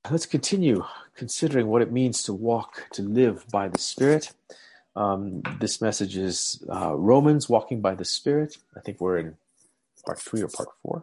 Let's continue considering what it means to walk, to live by the Spirit. This message is Romans, walking by the Spirit. I think we're in part 3 or part 4.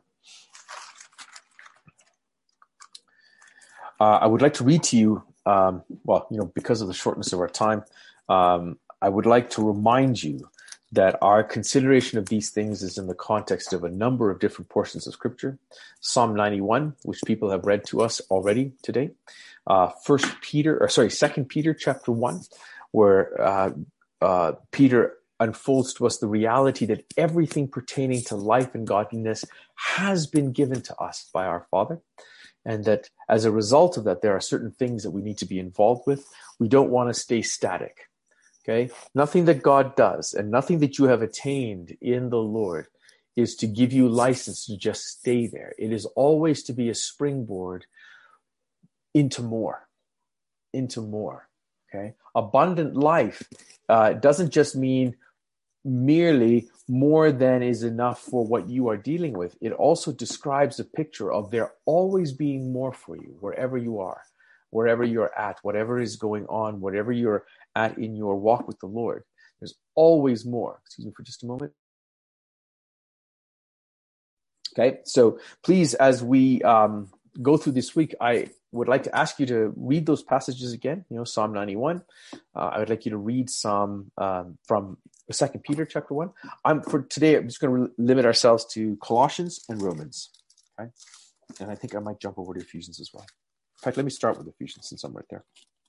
I would like to read to you, because of the shortness of our time, I would like to remind you that our consideration of these things is in the context of a number of different portions of Scripture. Psalm 91, which people have read to us already today. 2 Peter chapter 1, where Peter unfolds to us the reality that everything pertaining to life and godliness has been given to us by our Father. And that as a result of that, there are certain things that we need to be involved with. We don't want to stay static. Okay? Nothing that God does and nothing that you have attained in the Lord is to give you license to just stay there. It is always to be a springboard into more. Okay? Abundant life doesn't just mean merely more than is enough for what you are dealing with. It also describes a picture of there always being more for you wherever you are, wherever you're at, whatever is going on, whatever you're at in your walk with the Lord. There's always more. Excuse me for just a moment. Okay, so please, as we go through this week, I would like to ask you to read those passages again. Psalm 91. I would like you to read some from 2 Peter chapter 1. For today, I'm just going to limit ourselves to Colossians and Romans. Okay? And I think I might jump over to Ephesians as well. In fact, let me start with Ephesians since I'm right there.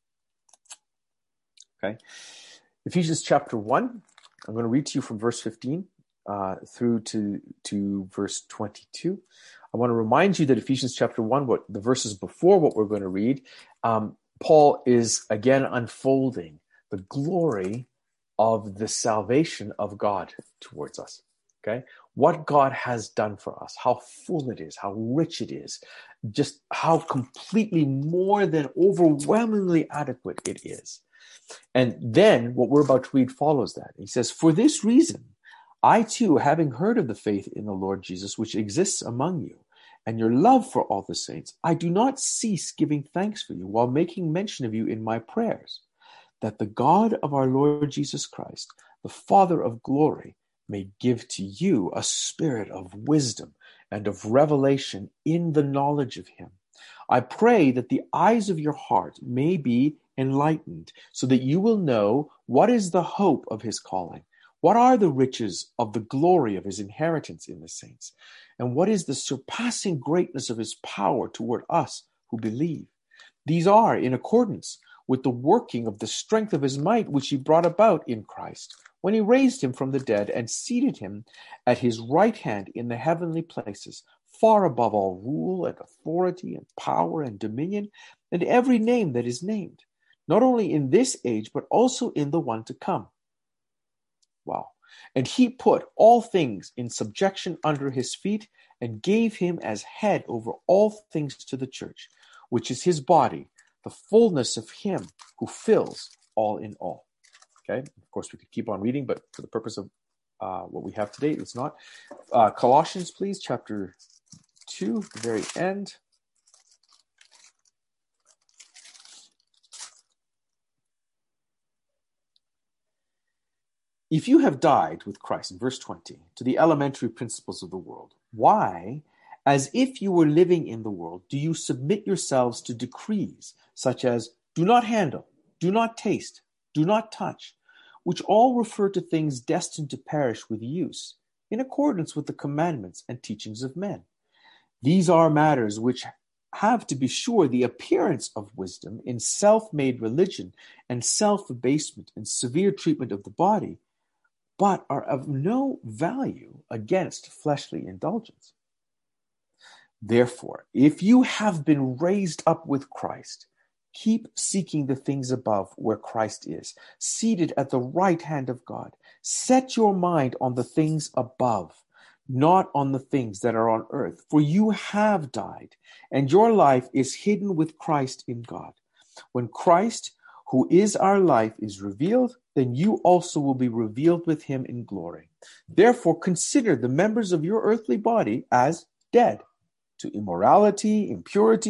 Okay. Ephesians chapter 1. I'm going to read to you from verse 15 through to verse 22. I want to remind you that Ephesians chapter 1, what the verses before what we're going to read, Paul is again unfolding the glory of the salvation of God towards us. Okay? What God has done for us, how full it is, how rich it is, just how completely more than overwhelmingly adequate it is. And then what we're about to read follows that. He says, "For this reason, I too, having heard of the faith in the Lord Jesus, which exists among you, and your love for all the saints, I do not cease giving thanks for you while making mention of you in my prayers, that the God of our Lord Jesus Christ, the Father of glory, may give to you a spirit of wisdom and of revelation in the knowledge of him. I pray that the eyes of your heart may be enlightened, so that you will know what is the hope of his calling, what are the riches of the glory of his inheritance in the saints, and what is the surpassing greatness of his power toward us who believe. These are in accordance with the working of the strength of his might, which he brought about in Christ, when he raised him from the dead and seated him at his right hand in the heavenly places, far above all rule and authority and power and dominion, and every name that is named, not only in this age, but also in the one to come." Wow. "And he put all things in subjection under his feet, and gave him as head over all things to the church, which is his body, the fullness of him who fills all in all." Okay. Of course, we could keep on reading, but for the purpose of what we have today, it's not. Colossians, please, chapter 2, the very end. "If you have died with Christ," in verse 20, "to the elementary principles of the world, why, as if you were living in the world, do you submit yourselves to decrees such as do not handle, do not taste, do not touch, which all refer to things destined to perish with use, in accordance with the commandments and teachings of men? These are matters which have, to be sure, the appearance of wisdom in self-made religion and self-abasement and severe treatment of the body, but are of no value against fleshly indulgence. Therefore, if you have been raised up with Christ, keep seeking the things above where Christ is, seated at the right hand of God. Set your mind on the things above, not on the things that are on earth. For you have died, and your life is hidden with Christ in God. When Christ, who is our life, is revealed, then you also will be revealed with him in glory. Therefore, consider the members of your earthly body as dead to immorality, impurity,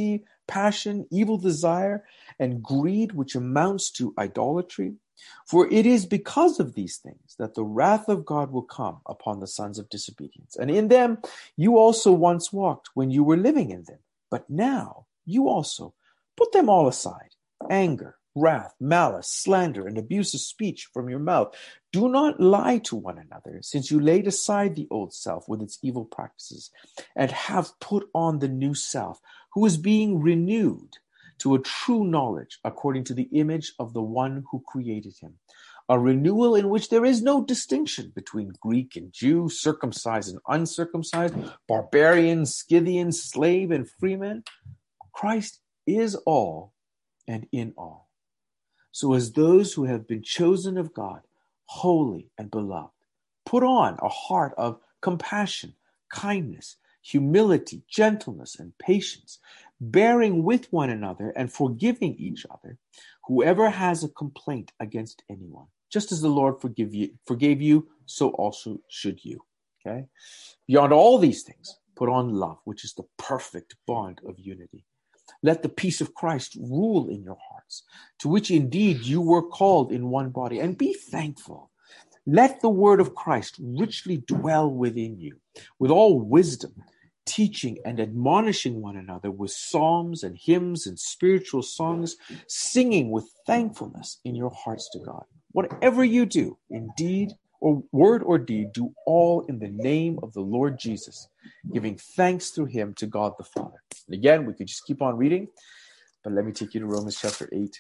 passion, evil desire, and greed, which amounts to idolatry. For it is because of these things that the wrath of God will come upon the sons of disobedience. And in them you also once walked when you were living in them. But now you also put them all aside: anger, wrath, malice, slander, and abusive speech from your mouth. Do not lie to one another, since you laid aside the old self with its evil practices, and have put on the new self, who is being renewed to a true knowledge according to the image of the one who created him. A renewal in which there is no distinction between Greek and Jew, circumcised and uncircumcised, barbarian, Scythian, slave and freeman. Christ is all and in all. So as those who have been chosen of God, holy and beloved, put on a heart of compassion, kindness, humility, gentleness, and patience, bearing with one another and forgiving each other. Whoever has a complaint against anyone, just as the Lord forgave you, so also should you. Okay? Beyond all these things, put on love, which is the perfect bond of unity. Let the peace of Christ rule in your hearts, to which indeed you were called in one body, and be thankful. Let the word of Christ richly dwell within you, with all wisdom, teaching and admonishing one another with psalms and hymns and spiritual songs, singing with thankfulness in your hearts to God. Whatever you do, in deed or word or deed, do all in the name of the Lord Jesus, giving thanks through him to God the Father. And again, we could just keep on reading, but let me take you to Romans chapter 8.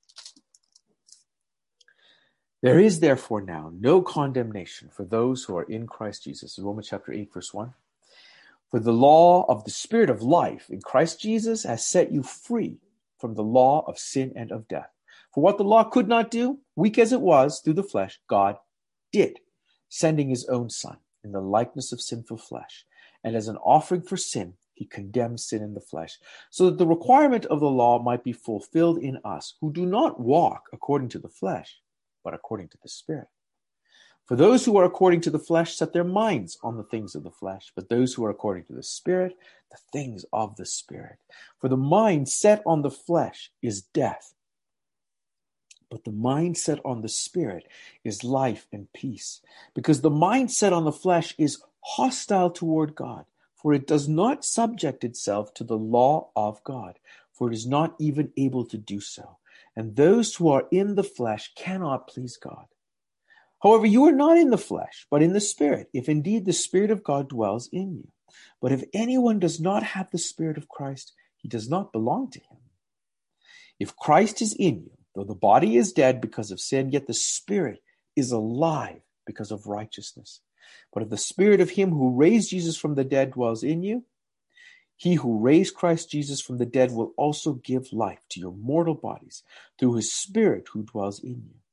There is therefore now no condemnation for those who are in Christ Jesus. Romans chapter 8, verse 1. For the law of the Spirit of life in Christ Jesus has set you free from the law of sin and of death. For what the law could not do, weak as it was through the flesh, God did, sending his own Son in the likeness of sinful flesh. And as an offering for sin, he condemned sin in the flesh, so that the requirement of the law might be fulfilled in us, who do not walk according to the flesh, but according to the Spirit. For those who are according to the flesh set their minds on the things of the flesh, but those who are according to the Spirit, the things of the Spirit. For the mind set on the flesh is death, but the mind set on the Spirit is life and peace. Because the mind set on the flesh is hostile toward God, for it does not subject itself to the law of God, for it is not even able to do so. And those who are in the flesh cannot please God. However, you are not in the flesh, but in the Spirit, if indeed the Spirit of God dwells in you. But if anyone does not have the Spirit of Christ, he does not belong to him. If Christ is in you, though the body is dead because of sin, yet the Spirit is alive because of righteousness. But if the Spirit of him who raised Jesus from the dead dwells in you, he who raised Christ Jesus from the dead will also give life to your mortal bodies through his Spirit who dwells in you.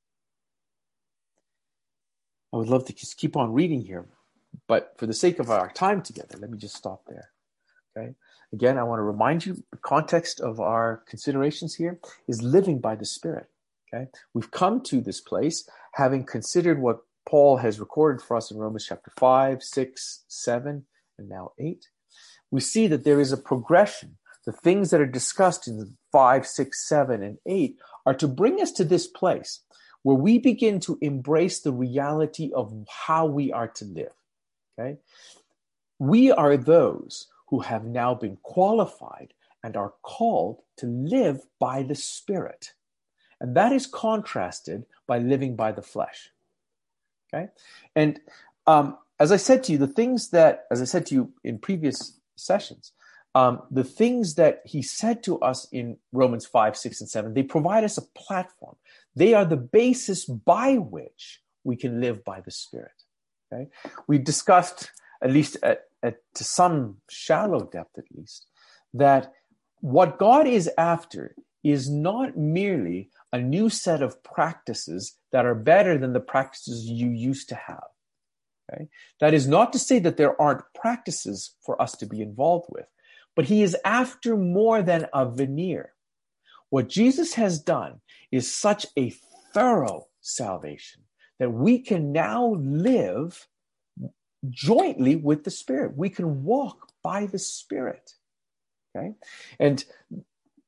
I would love to just keep on reading here, but for the sake of our time together, let me just stop there. Okay. Again, I want to remind you the context of our considerations here is living by the Spirit. Okay. We've come to this place having considered what Paul has recorded for us in Romans chapter 5, 6, 7, and now 8. We see that there is a progression. The things that are discussed in 5, 6, 7, and 8 are to bring us to this place where we begin to embrace the reality of how we are to live. Okay? We are those who have now been qualified and are called to live by the Spirit. And that is contrasted by living by the flesh. Okay? And as I said to you in previous sessions, the things that he said to us in Romans 5, 6, and 7, they provide us a platform. They are the basis by which we can live by the Spirit. Okay? We discussed, at least to some shallow depth at least, that what God is after is not merely a new set of practices that are better than the practices you used to have. Okay? That is not to say that there aren't practices for us to be involved with, but he is after more than a veneer. What Jesus has done is such a thorough salvation that we can now live jointly with the Spirit. We can walk by the Spirit. Okay? And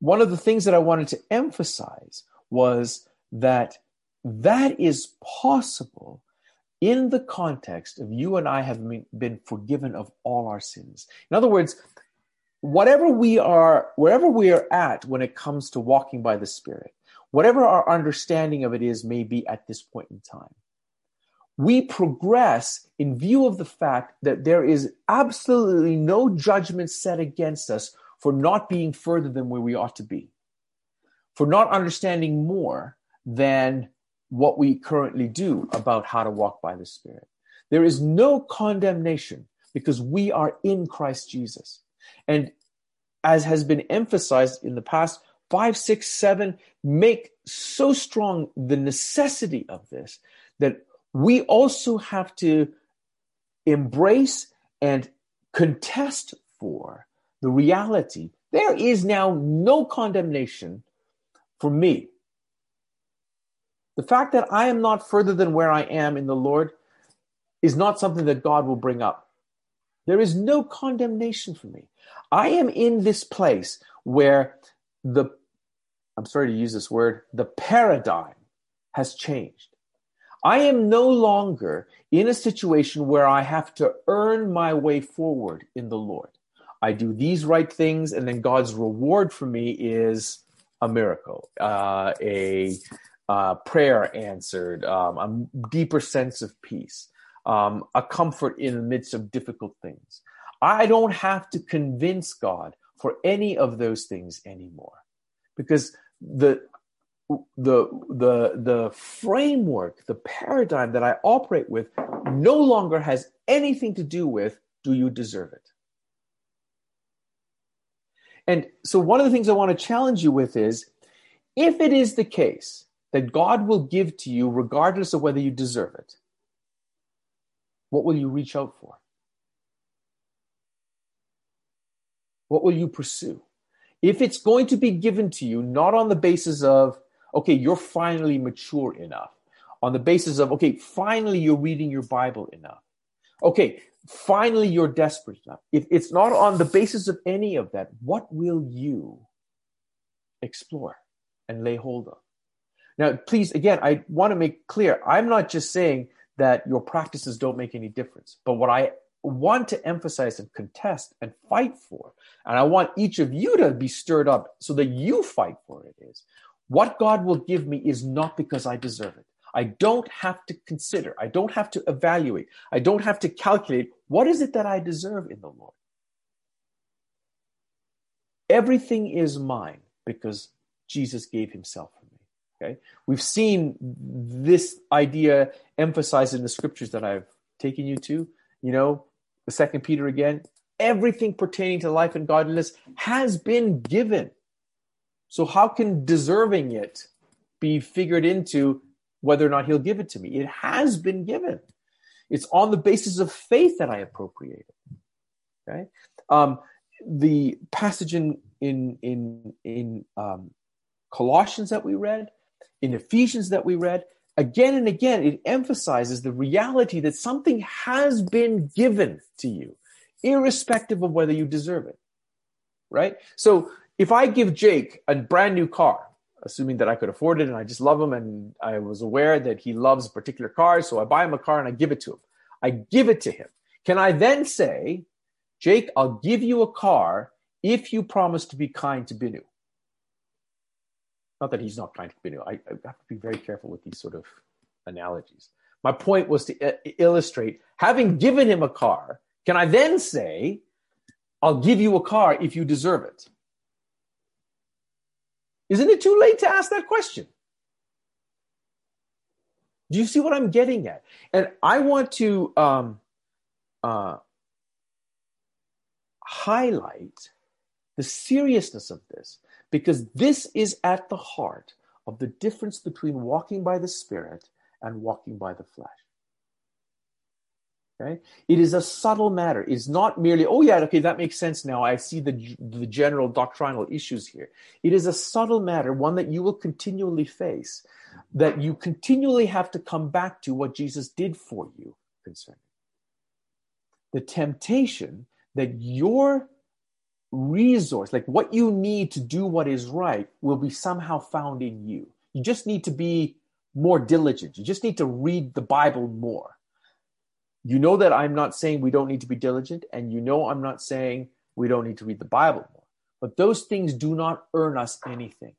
one of the things that I wanted to emphasize was that is possible in the context of you and I have been forgiven of all our sins. In other words, wherever we are at when it comes to walking by the Spirit, whatever our understanding of it is may be at this point in time, we progress in view of the fact that there is absolutely no judgment set against us for not being further than where we ought to be, for not understanding more than what we currently do about how to walk by the Spirit. There is no condemnation because we are in Christ Jesus. And as has been emphasized in the past 5, 6, 7, make so strong the necessity of this that we also have to embrace and contest for the reality. There is now no condemnation for me. The fact that I am not further than where I am in the Lord is not something that God will bring up. There is no condemnation for me. I am in this place where I'm sorry to use this word, the paradigm has changed. I am no longer in a situation where I have to earn my way forward in the Lord. I do these right things, and then God's reward for me is a miracle, a prayer answered, a deeper sense of peace, a comfort in the midst of difficult things. I don't have to convince God for any of those things anymore, because the framework, the paradigm that I operate with no longer has anything to do with, do you deserve it? And so one of the things I want to challenge you with is, if it is the case that God will give to you regardless of whether you deserve it, what will you reach out for? What will you pursue? If it's going to be given to you, not on the basis of, okay, you're finally mature enough, on the basis of, okay, finally you're reading your Bible enough. Okay, finally you're desperate enough. If it's not on the basis of any of that, what will you explore and lay hold of? Now, please, again, I want to make clear, I'm not just saying that your practices don't make any difference, but what I want to emphasize and contest and fight for, and I want each of you to be stirred up so that you fight for it, is what God will give me is not because I deserve it. I don't have to consider. I don't have to evaluate. I don't have to calculate what is it that I deserve in the Lord. Everything is mine because Jesus gave himself for me. Okay? We've seen this idea emphasized in the scriptures that I've taken you to. You know, the 2 Peter again, everything pertaining to life and godliness has been given. So how can deserving it be figured into whether or not he'll give it to me? It has been given. It's on the basis of faith that I appropriate it. Okay? The passage in Colossians that we read, in Ephesians that we read, again and again, it emphasizes the reality that something has been given to you, irrespective of whether you deserve it. Right? So if I give Jake a brand new car, assuming that I could afford it and I just love him and I was aware that he loves a particular car, so I buy him a car and I give it to him. I give it to him. Can I then say, Jake, I'll give you a car if you promise to be kind to Binu? Not that he's not kind to Binu. I have to be very careful with these sort of analogies. My point was to illustrate, having given him a car, can I then say, I'll give you a car if you deserve it? Isn't it too late to ask that question? Do you see what I'm getting at? And I want to highlight the seriousness of this, because this is at the heart of the difference between walking by the Spirit and walking by the flesh. Okay? It is a subtle matter. It's not merely, oh yeah, okay, that makes sense now. I see the general doctrinal issues here. It is a subtle matter, one that you will continually face, that you continually have to come back to what Jesus did for you concerning. The temptation that your resource, like what you need to do what is right, will be somehow found in you. You just need to be more diligent. You just need to read the Bible more. You know that I'm not saying we don't need to be diligent, and you know I'm not saying we don't need to read the Bible more. But those things do not earn us anything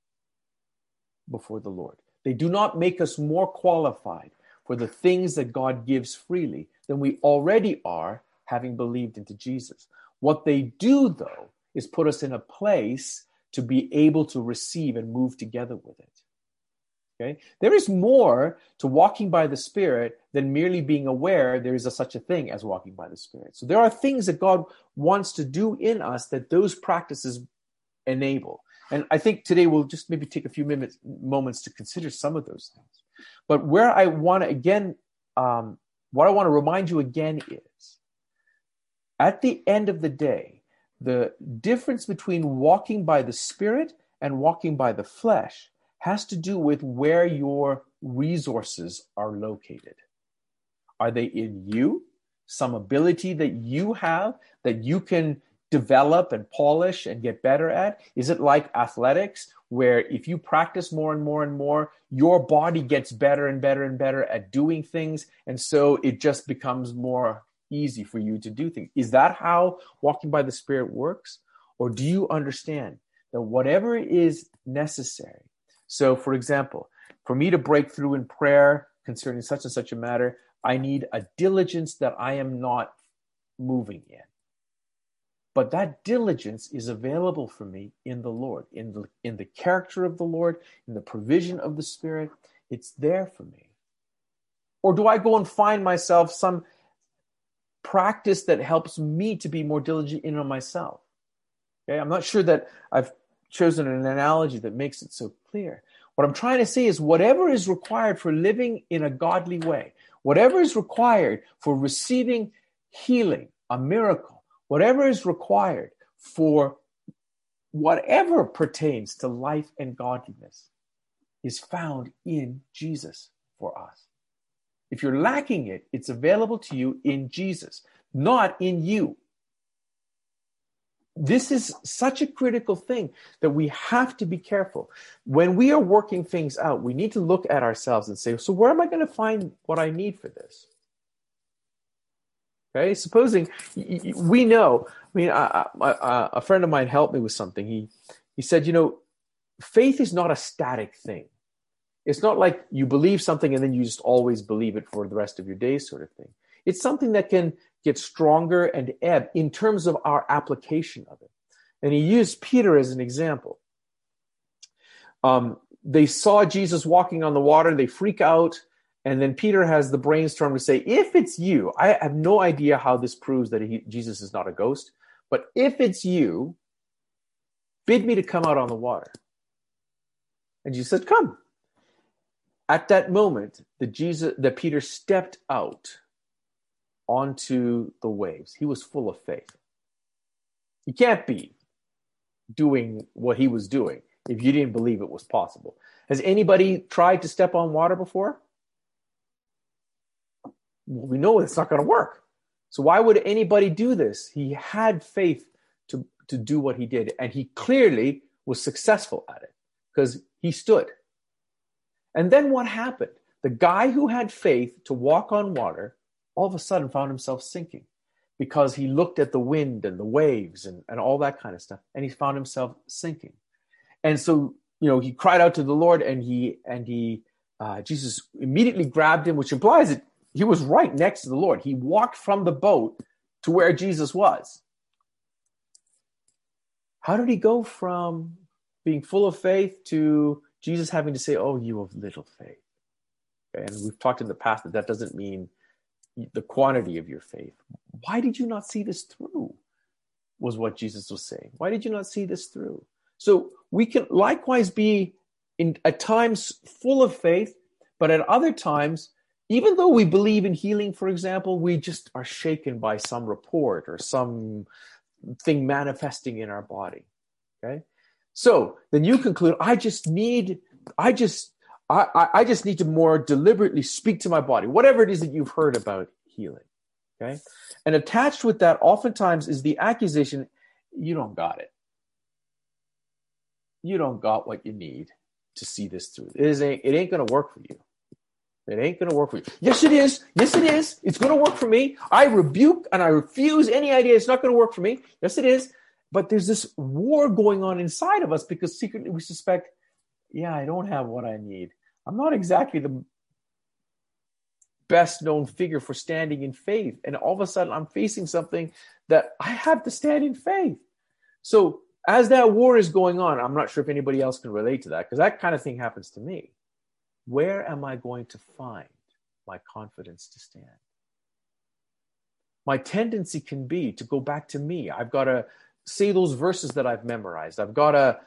before the Lord. They do not make us more qualified for the things that God gives freely than we already are, having believed into Jesus. What they do, though, is put us in a place to be able to receive and move together with it. Okay? There is more to walking by the Spirit than merely being aware there is such a thing as walking by the Spirit. So there are things that God wants to do in us that those practices enable. And I think today we'll just maybe take a few moments to consider some of those things. But where I want to again, what I want to remind you again is, at the end of the day, the difference between walking by the Spirit and walking by the flesh has to do with where your resources are located. Are they in you? Some ability that you have that you can develop and polish and get better at? Is it like athletics, where if you practice more and more and more, your body gets better and better and better at doing things, and so it just becomes more easy for you to do things? Is that how walking by the Spirit works? Or do you understand that whatever is necessary? So, for example, for me to break through in prayer concerning such and such a matter, I need a diligence that I am not moving in. But that diligence is available for me in the Lord, in the character of the Lord, in the provision of the Spirit. It's there for me. Or do I go and find myself some practice that helps me to be more diligent in on myself? Okay, I'm not sure that I've chosen an analogy that makes it so clear. What I'm trying to say is, whatever is required for living in a godly way, whatever is required for receiving healing, a miracle, whatever is required for whatever pertains to life and godliness, is found in Jesus for us. If you're lacking it, it's available to you in Jesus, not in you. This is such a critical thing that we have to be careful. When we are working things out, we need to look at ourselves and say, so where am I going to find what I need for this? Okay, supposing we know, a friend of mine helped me with something. He said, faith is not a static thing. It's not like you believe something and then you just always believe it for the rest of your days sort of thing. It's something that can get stronger and ebb in terms of our application of it. And he used Peter as an example. They saw Jesus walking on the water, they freak out, and then Peter has the brainstorm to say, if it's you, I have no idea how this proves that Jesus is not a ghost, but if it's you, bid me to come out on the water. And Jesus said, come. At that moment, that Peter stepped out onto the waves. He was full of faith. You can't be doing what he was doing if you didn't believe it was possible. Has anybody tried to step on water before? Well, we know it's not going to work. So why would anybody do this? He had faith to do what he did, and he clearly was successful at it because he stood. And then what happened? The guy who had faith to walk on water all of a sudden found himself sinking because he looked at the wind and the waves and all that kind of stuff, and he found himself sinking. And so, he cried out to the Lord, and Jesus immediately grabbed him, which implies that he was right next to the Lord. He walked from the boat to where Jesus was. How did he go from being full of faith to Jesus having to say, oh, you of little faith? Okay, and we've talked in the past that doesn't mean the quantity of your faith. Why did you not see this through? Was what Jesus was saying. Why did you not see this through? So we can likewise be at times full of faith, but at other times, even though we believe in healing, for example, we just are shaken by some report or some thing manifesting in our body. Okay? So then you conclude, I just need to more deliberately speak to my body, whatever it is that you've heard about healing. Okay? And attached with that oftentimes is the accusation, you don't got it. You don't got what you need to see this through. It ain't going to work for you. It ain't going to work for you. Yes, it is. Yes, it is. It's going to work for me. I rebuke and I refuse any idea it's not going to work for me. Yes, it is. But there's this war going on inside of us because secretly we suspect, yeah, I don't have what I need. I'm not exactly the best known figure for standing in faith. And all of a sudden I'm facing something that I have to stand in faith. So as that war is going on, I'm not sure if anybody else can relate to that because that kind of thing happens to me. Where am I going to find my confidence to stand? My tendency can be to go back to me. I've got to say those verses that I've memorized. I've got to,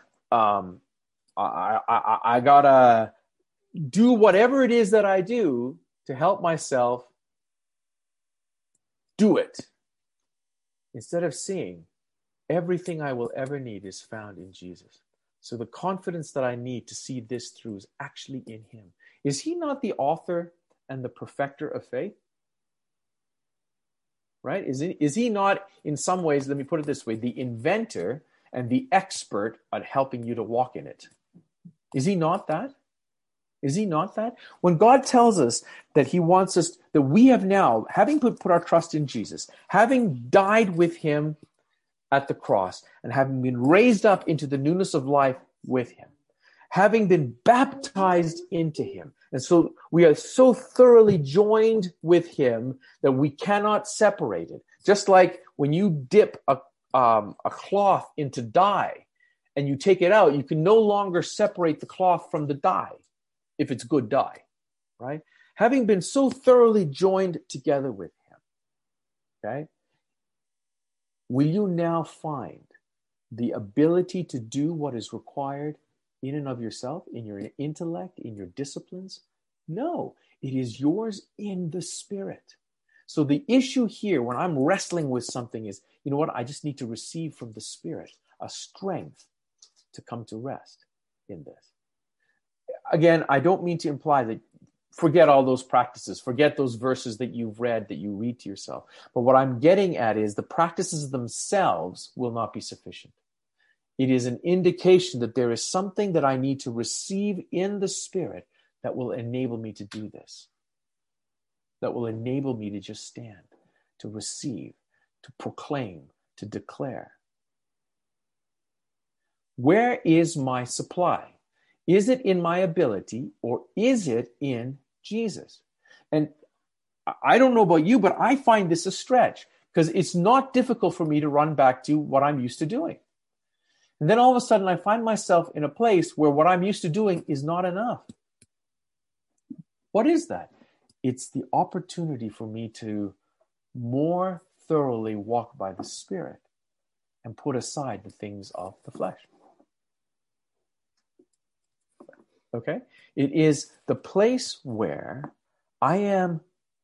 I got to do whatever it is that I do to help myself do it. Instead of seeing everything I will ever need is found in Jesus. So the confidence that I need to see this through is actually in him. Is he not the author and the perfecter of faith? Right? Is he not, in some ways, let me put it this way, the inventor and the expert at helping you to walk in it? Is he not that? Is he not that? When God tells us that he wants us, that we have now, having put our trust in Jesus, having died with him at the cross, and having been raised up into the newness of life with him, having been baptized into him. And so we are so thoroughly joined with him that we cannot separate it. Just like when you dip a cloth into dye and you take it out, you can no longer separate the cloth from the dye if it's good dye, right? Having been so thoroughly joined together with him, okay? Will you now find the ability to do what is required in and of yourself, in your intellect, in your disciplines? No, it is yours in the Spirit. So the issue here when I'm wrestling with something is, you know what? I just need to receive from the Spirit a strength to come to rest in this. Again, I don't mean to imply that forget all those practices, forget those verses that you've read, that you read to yourself. But what I'm getting at is the practices themselves will not be sufficient. It is an indication that there is something that I need to receive in the Spirit that will enable me to do this, that will enable me to just stand, to receive, to proclaim, to declare. Where is my supply? Is it in my ability or is it in Jesus? And I don't know about you, but I find this a stretch because it's not difficult for me to run back to what I'm used to doing. And then all of a sudden I find myself in a place where what I'm used to doing is not enough. What is that? It's the opportunity for me to more thoroughly walk by the Spirit and put aside the things of the flesh. Okay? It is the place where I am,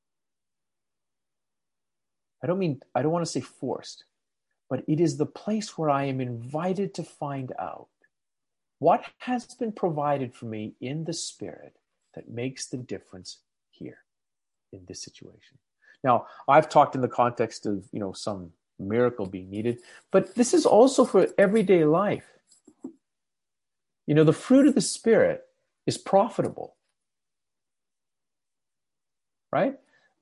I don't want to say forced, but it is the place where I am invited to find out what has been provided for me in the Spirit that makes the difference here in this situation. Now, I've talked in the context of, some miracle being needed, but this is also for everyday life. The fruit of the Spirit is profitable, right?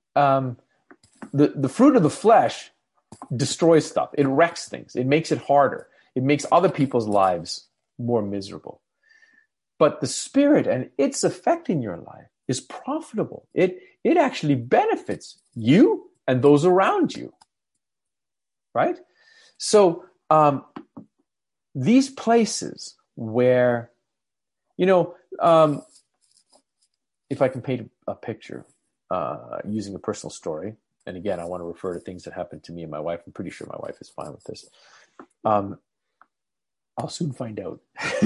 The fruit of the flesh destroys stuff. It wrecks things. It makes it harder. It makes other people's lives more miserable. But the Spirit and its effect in your life is profitable. It actually benefits you and those around you, right? So these places where, if I can paint a picture using a personal story, and again, I want to refer to things that happened to me and my wife. I'm pretty sure my wife is fine with this. I'll soon find out.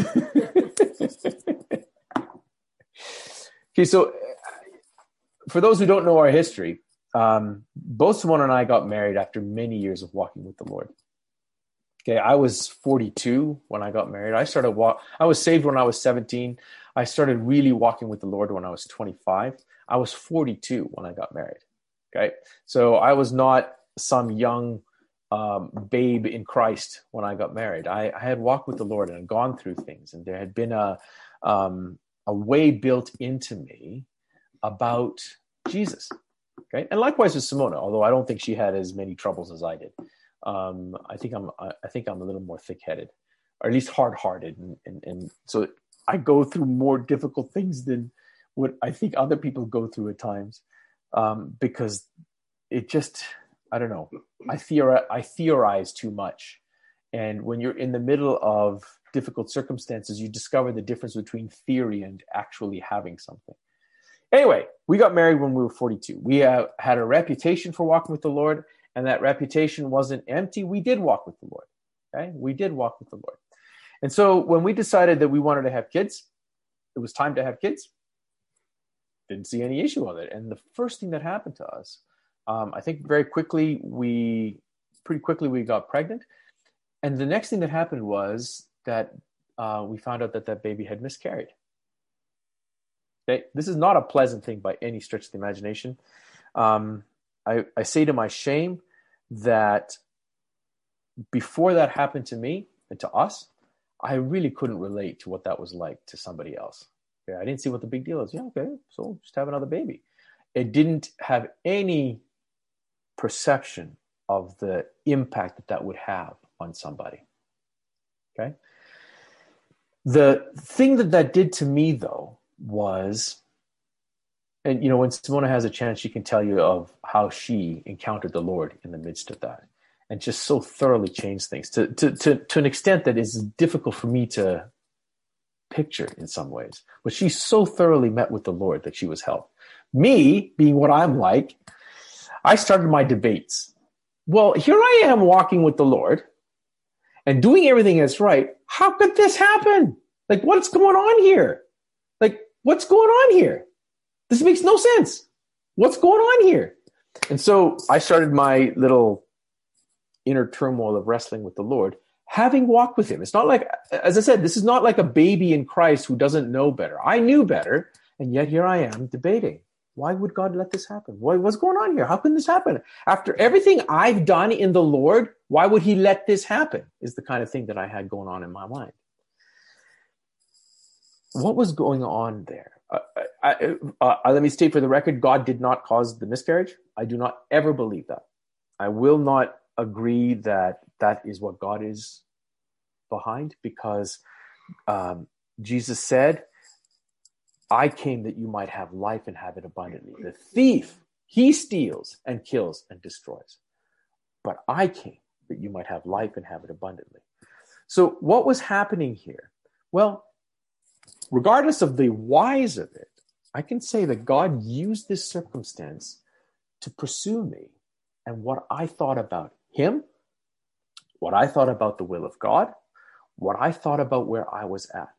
Okay, so for those who don't know our history, both Simone and I got married after many years of walking with the Lord. Okay, I was 42 when I got married. I was saved when I was 17. I started really walking with the Lord when I was 25. I was 42 when I got married. Okay, so I was not some young babe in Christ when I got married. I had walked with the Lord and had gone through things, and there had been a way built into me about Jesus. Okay, and likewise with Simona, although I don't think she had as many troubles as I did. I think I'm a little more thick-headed, or at least hard-hearted, and so I go through more difficult things than what I think other people go through at times, because it just, I don't know. I theorize too much, and when you're in the middle of difficult circumstances, you discover the difference between theory and actually having something. Anyway, we got married when we were 42. We had a reputation for walking with the Lord, and that reputation wasn't empty. We did walk with the Lord. Okay, we did walk with the Lord, and so when we decided that we wanted to have kids, it was time to have kids. Didn't see any issue with it, and the first thing that happened to us. I think pretty quickly we got pregnant. And the next thing that happened was that we found out that baby had miscarried. Okay? This is not a pleasant thing by any stretch of the imagination. I say to my shame that before that happened to me and to us, I really couldn't relate to what that was like to somebody else. Okay? I didn't see what the big deal is. Yeah, okay, so just have another baby. It didn't have any perception of the impact that would have on somebody. Okay. The thing that did to me, though, was, and when Simona has a chance, she can tell you of how she encountered the Lord in the midst of that, and just so thoroughly changed things to an extent that is difficult for me to picture in some ways. But she so thoroughly met with the Lord that she was helped. Me, being what I'm like, I started my debates. Well, here I am walking with the Lord and doing everything that's right. How could this happen? Like, what's going on here? Like, what's going on here? This makes no sense. What's going on here? And so I started my little inner turmoil of wrestling with the Lord, having walked with him. It's not like, as I said, this is not like a baby in Christ who doesn't know better. I knew better, and yet here I am debating. Why would God let this happen? What's going on here? How can this happen? After everything I've done in the Lord, why would he let this happen? Is the kind of thing that I had going on in my mind. What was going on there? Let me state for the record, God did not cause the miscarriage. I do not ever believe that. I will not agree that that is what God is behind, because Jesus said, I came that you might have life and have it abundantly. The thief, he steals and kills and destroys. But I came that you might have life and have it abundantly. So what was happening here? Well, regardless of the whys of it, I can say that God used this circumstance to pursue me and what I thought about him, what I thought about the will of God, what I thought about where I was at.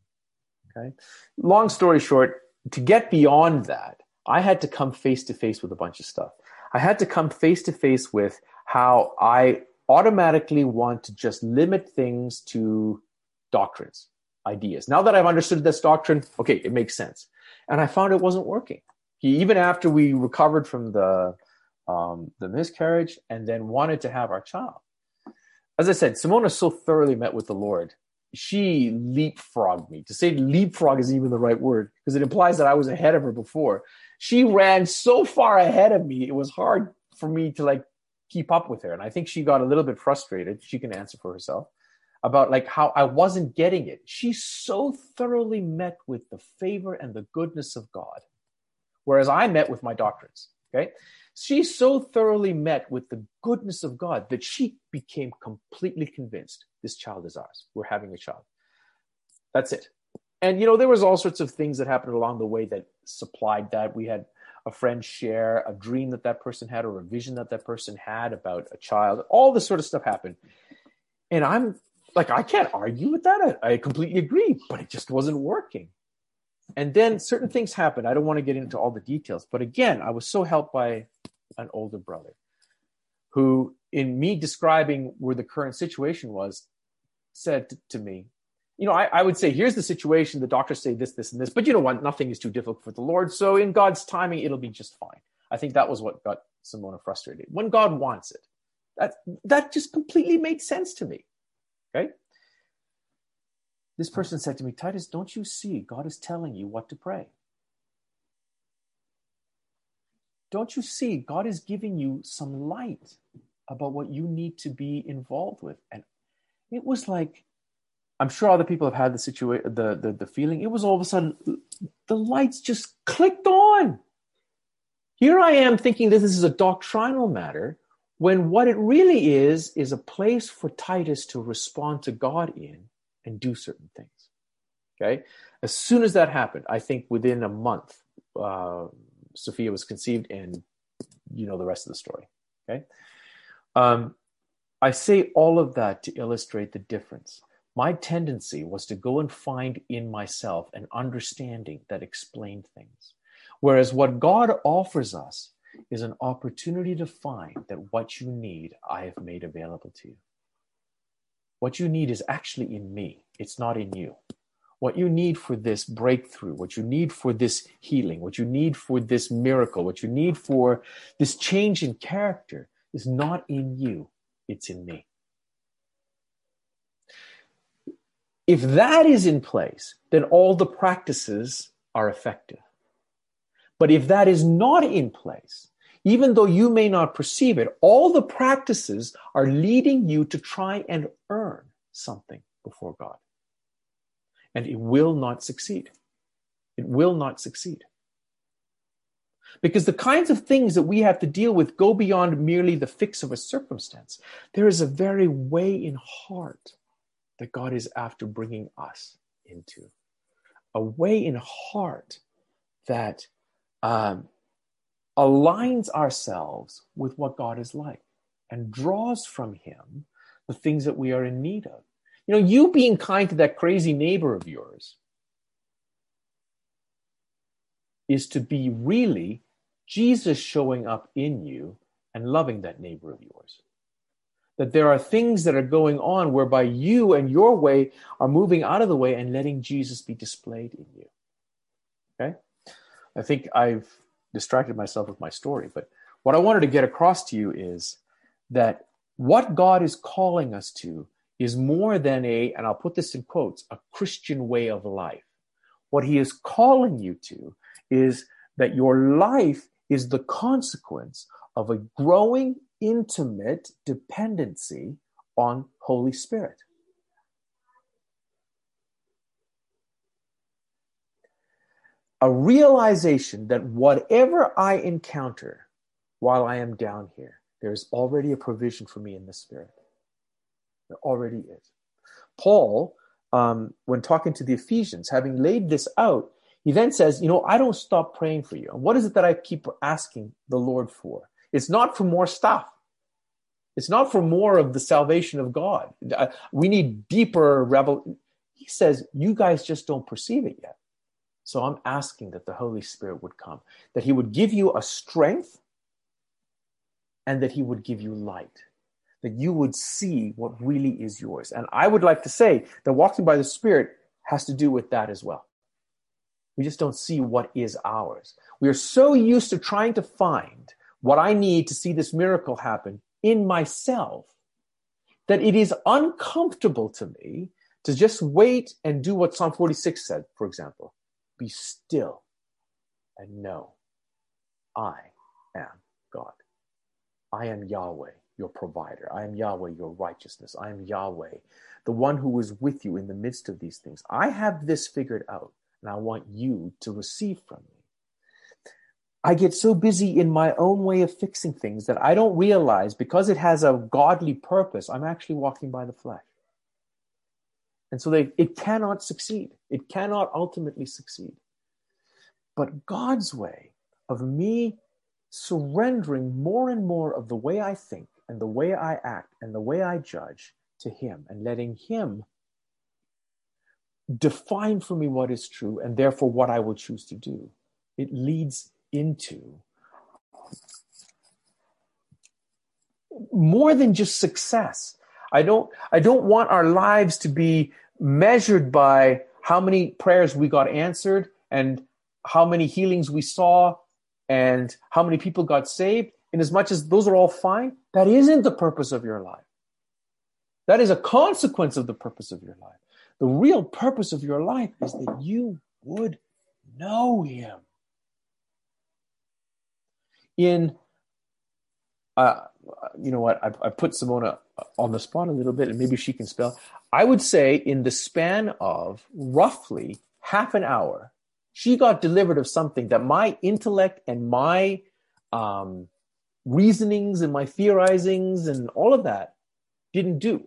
Okay. Long story short, to get beyond that, I had to come face to face with a bunch of stuff. I had to come face to face with how I automatically want to just limit things to doctrines, ideas. Now that I've understood this doctrine, okay, it makes sense. And I found it wasn't working. Even after we recovered from the miscarriage and then wanted to have our child. As I said, Simona so thoroughly met with the Lord. She leapfrogged me. To say leapfrog isn't even the right word, because it implies that I was ahead of her before. She ran so far ahead of me, it was hard for me to keep up with her. And I think she got a little bit frustrated. She can answer for herself about how I wasn't getting it. She so thoroughly met with the favor and the goodness of God, whereas I met with my doctrines. Okay. She so thoroughly met with the goodness of God that she became completely convinced this child is ours. We're having a child. That's it. And, there was all sorts of things that happened along the way that supplied that. We had a friend share a dream that person had, or a vision that person had about a child. All this sort of stuff happened. And I'm like, I can't argue with that. I completely agree, but it just wasn't working. And then certain things happened. I don't want to get into all the details, but again, I was so helped by an older brother who, in me describing where the current situation was, said to me, I would say, here's the situation. The doctors say this, this, and this, but you know what? Nothing is too difficult for the Lord. So in God's timing, it'll be just fine. I think that was what got Simona frustrated. When God wants it, That just completely made sense to me. Okay? This person said to me, Titus, don't you see God is telling you what to pray? Don't you see God is giving you some light about what you need to be involved with? And it was like, I'm sure other people have had the feeling. It was all of a sudden, the lights just clicked on. Here I am thinking this is a doctrinal matter, when what it really is a place for Titus to respond to God in and do certain things. Okay? As soon as that happened, I think within a month, Sophia was conceived, and you know the rest of the story. Okay? I say all of that to illustrate the difference. My tendency was to go and find in myself an understanding that explained things. Whereas what God offers us is an opportunity to find that what you need, I have made available to you. What you need is actually in me. It's not in you. What you need for this breakthrough, what you need for this healing, what you need for this miracle, what you need for this change in character is not in you. It's in me. If that is in place, then all the practices are effective. But if that is not in place, even though you may not perceive it, all the practices are leading you to try and earn something before God. And it will not succeed. It will not succeed. Because the kinds of things that we have to deal with go beyond merely the fix of a circumstance. There is a very way in heart that God is after bringing us into. A way in heart that aligns ourselves with what God is like and draws from him the things that we are in need of. You know, you being kind to that crazy neighbor of yours is to be really Jesus showing up in you and loving that neighbor of yours. That there are things that are going on whereby you and your way are moving out of the way and letting Jesus be displayed in you. Okay? I think I've distracted myself with my story, but what I wanted to get across to you is that what God is calling us to is more than and I'll put this in quotes, a Christian way of life. What he is calling you to is that your life is the consequence of a growing, intimate dependency on Holy Spirit. A realization that whatever I encounter while I am down here, there's already a provision for me in the Spirit. There already is. Paul, when talking to the Ephesians, having laid this out, he then says, I don't stop praying for you. And what is it that I keep asking the Lord for? It's not for more stuff. It's not for more of the salvation of God. We need deeper revelation. He says, you guys just don't perceive it yet. So I'm asking that the Holy Spirit would come, that he would give you a strength and that he would give you light, that you would see what really is yours. And I would like to say that walking by the Spirit has to do with that as well. We just don't see what is ours. We are so used to trying to find what I need to see this miracle happen in myself that it is uncomfortable to me to just wait and do what Psalm 46 said, for example. Be still and know I am God. I am Yahweh, your provider. I am Yahweh, your righteousness. I am Yahweh, the one who is with you in the midst of these things. I have this figured out, and I want you to receive from me. I get so busy in my own way of fixing things that I don't realize, because it has a godly purpose, I'm actually walking by the flesh. And so it cannot succeed. It cannot ultimately succeed. But God's way of me surrendering more and more of the way I think and the way I act and the way I judge to him and letting him define for me what is true and therefore what I will choose to do, it leads into more than just success. I don't want our lives to be measured by how many prayers we got answered and how many healings we saw and how many people got saved. in as much as those are all fine, that isn't the purpose of your life. That is a consequence of the purpose of your life. The real purpose of your life is that you would know him. In, you know what, I put Simona on the spot a little bit, and maybe she can spell. I would say in the span of roughly half an hour, she got delivered of something that my intellect and my reasonings and my theorizings and all of that didn't do.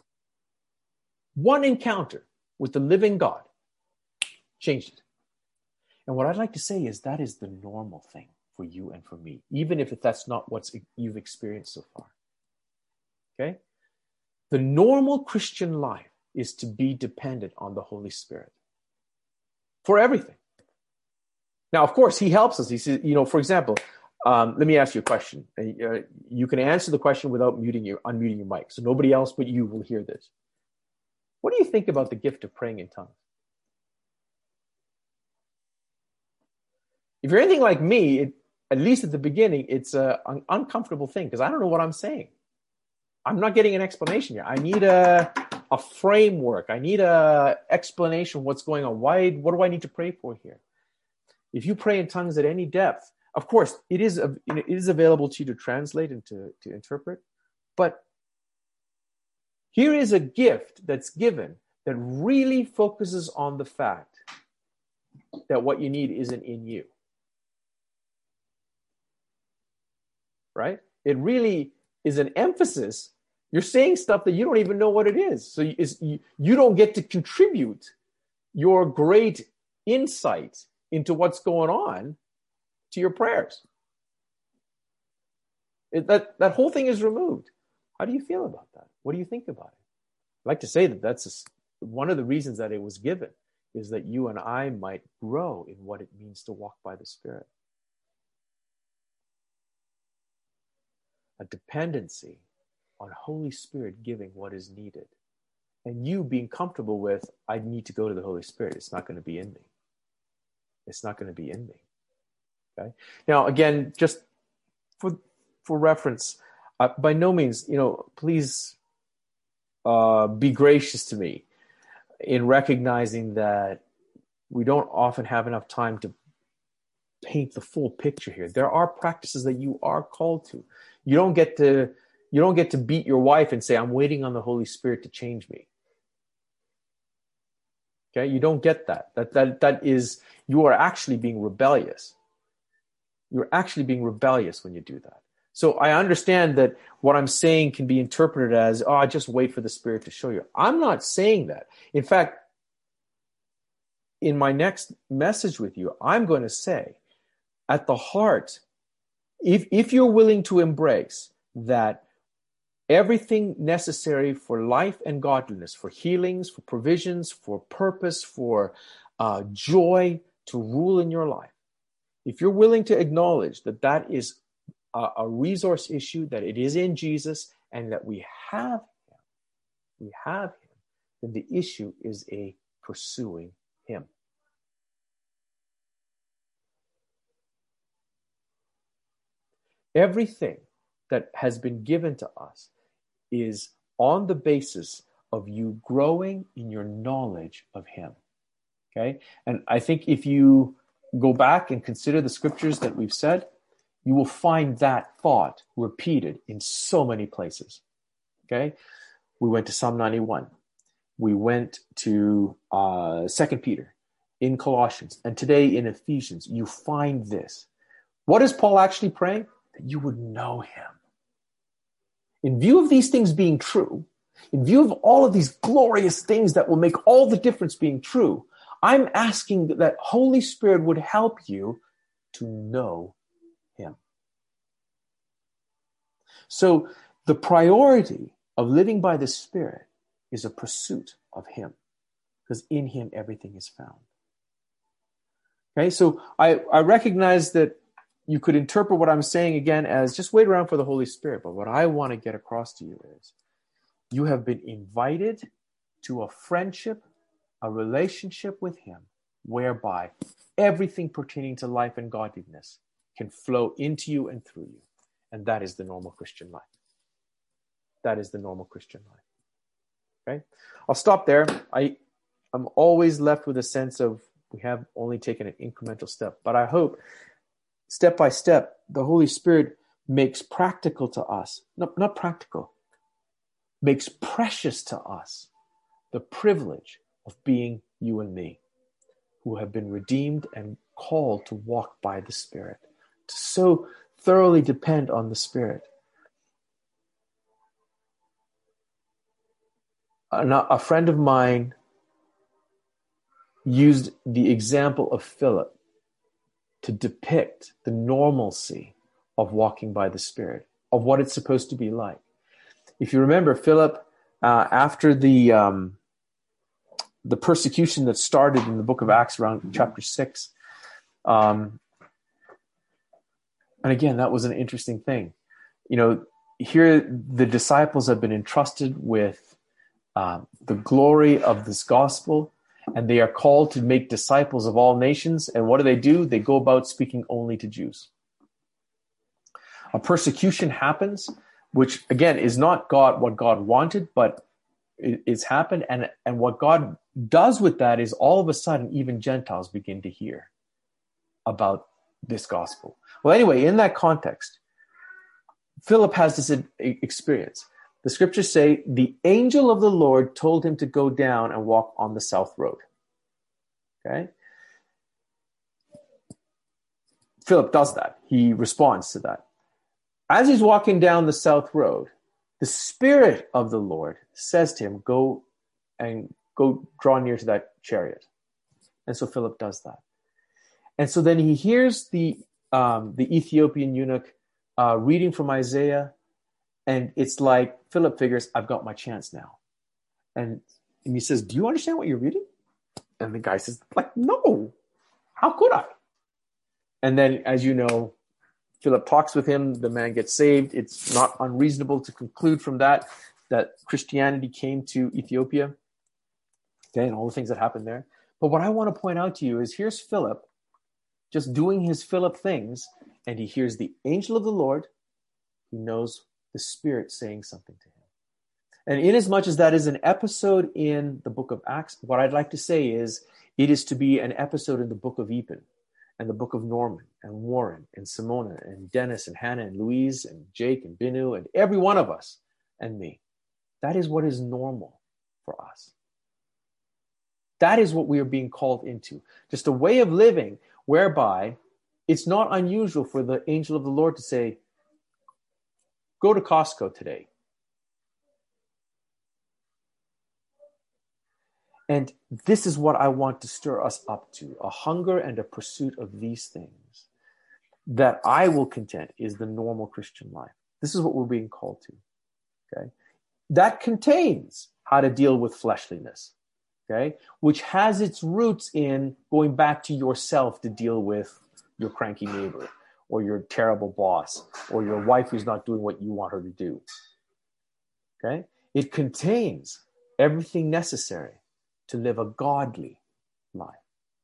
One encounter with the living God changed it. And what I'd like to say is that is the normal thing for you and for me, even if that's not what you've experienced so far. Okay? The normal Christian life is to be dependent on the Holy Spirit for everything. Now, of course, he helps us. He says, you know, for example, let me ask you a question. You can answer the question without unmuting your mic, so nobody else but you will hear this. What do you think about the gift of praying in tongues? If you're anything like me, at least at the beginning, it's an uncomfortable thing because I don't know what I'm saying. I'm not getting an explanation here. I need a framework. I need an explanation of what's going on. What do I need to pray for here? If you pray in tongues at any depth, of course, it is available to you to translate and to interpret. But here is a gift that's given that really focuses on the fact that what you need isn't in you. Right? It really is an emphasis. You're saying stuff that you don't even know what it is. So you don't get to contribute your great insight into what's going on to your prayers. That whole thing is removed. How do you feel about that? What do you think about it? I'd like to say that that's one of the reasons that it was given, is that you and I might grow in what it means to walk by the Spirit. A dependency on Holy Spirit giving what is needed. And you being comfortable with, I need to go to the Holy Spirit. It's not going to be in me. It's not going to be in me. Okay. Now, again, just for reference, by no means, please be gracious to me in recognizing that we don't often have enough time to paint the full picture here. There are practices that you are called to. You don't get to beat your wife and say, I'm waiting on the Holy Spirit to change me. Okay, you don't get that. That is, you are actually being rebellious. You're actually being rebellious when you do that. So I understand that what I'm saying can be interpreted as, just wait for the Spirit to show you. I'm not saying that. In fact, in my next message with you, I'm going to say, at the heart, if you're willing to embrace that everything necessary for life and godliness, for healings, for provisions, for purpose, for joy to rule in your life, if you're willing to acknowledge that that is a resource issue, that it is in Jesus, and that we have him, then the issue is a pursuing him. Everything that has been given to us is on the basis of you growing in your knowledge of him. Okay? And I think if you go back and consider the scriptures that we've said, you will find that thought repeated in so many places. Okay? We went to Psalm 91. We went to 2 Peter, in Colossians, and today in Ephesians. You find this. What is Paul actually praying? That you would know him. In view of these things being true, in view of all of these glorious things that will make all the difference being true, I'm asking that Holy Spirit would help you to know him. So the priority of living by the Spirit is a pursuit of him, because in him everything is found. Okay, so I recognize that you could interpret what I'm saying again as just wait around for the Holy Spirit. But what I want to get across to you is you have been invited to a friendship, a relationship with him, whereby everything pertaining to life and godliness can flow into you and through you. And that is the normal Christian life. That is the normal Christian life. Okay? I'll stop there. I'm always left with a sense of we have only taken an incremental step. But I hope, step by step, the Holy Spirit makes practical to us, not practical, makes precious to us the privilege of being you and me, who have been redeemed and called to walk by the Spirit, to so thoroughly depend on the Spirit. A friend of mine used the example of Philip to depict the normalcy of walking by the Spirit, of what it's supposed to be like. If you remember, Philip, after the persecution that started in the book of Acts around chapter 6, and again, that was an interesting thing. You know, here the disciples have been entrusted with the glory of this gospel, and they are called to make disciples of all nations. And what do? They go about speaking only to Jews. A persecution happens, which again is not what God wanted, but it's happened. And what God does with that is all of a sudden, even Gentiles begin to hear about this gospel. Well, anyway, in that context, Philip has this experience. The scriptures say the angel of the Lord told him to go down and walk on the south road. Okay? Philip does that. He responds to that. As he's walking down the south road, the Spirit of the Lord says to him, go draw near to that chariot. And so Philip does that. And so then he hears the Ethiopian eunuch reading from Isaiah. And it's like Philip figures, I've got my chance now. And he says, do you understand what you're reading? And the guy says, no, how could I? And then, as you know, Philip talks with him. The man gets saved. It's not unreasonable to conclude from that Christianity came to Ethiopia. Okay, and all the things that happened there. But what I want to point out to you is here's Philip just doing his Philip things, and he hears the angel of the Lord. He knows the Spirit saying something to him. And inasmuch as that is an episode in the book of Acts, what I'd like to say is it is to be an episode in the book of Eben and the book of Norman and Warren and Simona and Dennis and Hannah and Louise and Jake and Binu and every one of us and me. That is what is normal for us. That is what we are being called into. Just a way of living whereby it's not unusual for the angel of the Lord to say, go to Costco today. And this is what I want to stir us up to, a hunger and a pursuit of these things that I will contend is the normal Christian life. This is what we're being called to. Okay? That contains how to deal with fleshliness, okay? Which has its roots in going back to yourself to deal with your cranky neighbor, or your terrible boss, or your wife who's not doing what you want her to do. Okay? It contains everything necessary to live a godly life.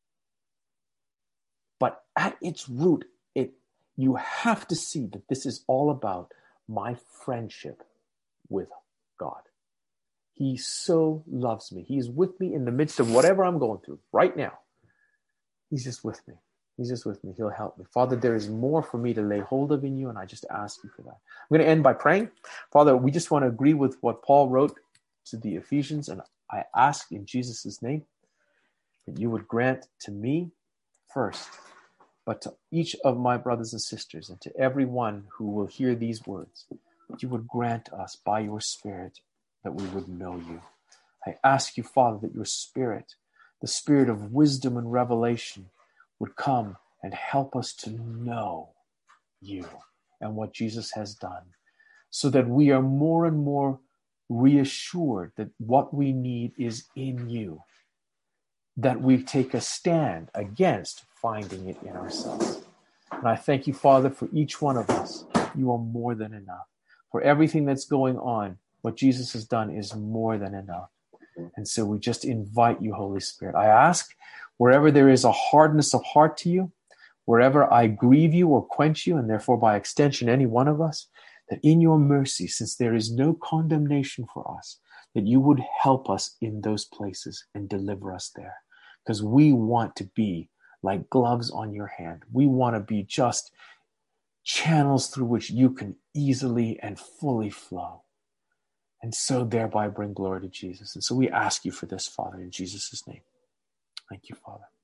But at its root, you have to see that this is all about my friendship with God. He so loves me. He's with me in the midst of whatever I'm going through right now. He's just with me. He's just with me. He'll help me. Father, there is more for me to lay hold of in you, and I just ask you for that. I'm going to end by praying. Father, we just want to agree with what Paul wrote to the Ephesians, and I ask in Jesus' name that you would grant to me first, but to each of my brothers and sisters, and to everyone who will hear these words, that you would grant us by your Spirit that we would know you. I ask you, Father, that your Spirit, the Spirit of wisdom and revelation, would come and help us to know you and what Jesus has done, so that we are more and more reassured that what we need is in you, that we take a stand against finding it in ourselves. And I thank you, Father, for each one of us. You are more than enough. For everything that's going on, what Jesus has done is more than enough. And so we just invite you, Holy Spirit. I ask, wherever there is a hardness of heart to you, wherever I grieve you or quench you, and therefore by extension any one of us, that in your mercy, since there is no condemnation for us, that you would help us in those places and deliver us there. Because we want to be like gloves on your hand. We want to be just channels through which you can easily and fully flow. And so thereby bring glory to Jesus. And so we ask you for this, Father, in Jesus' name. Thank you, Father.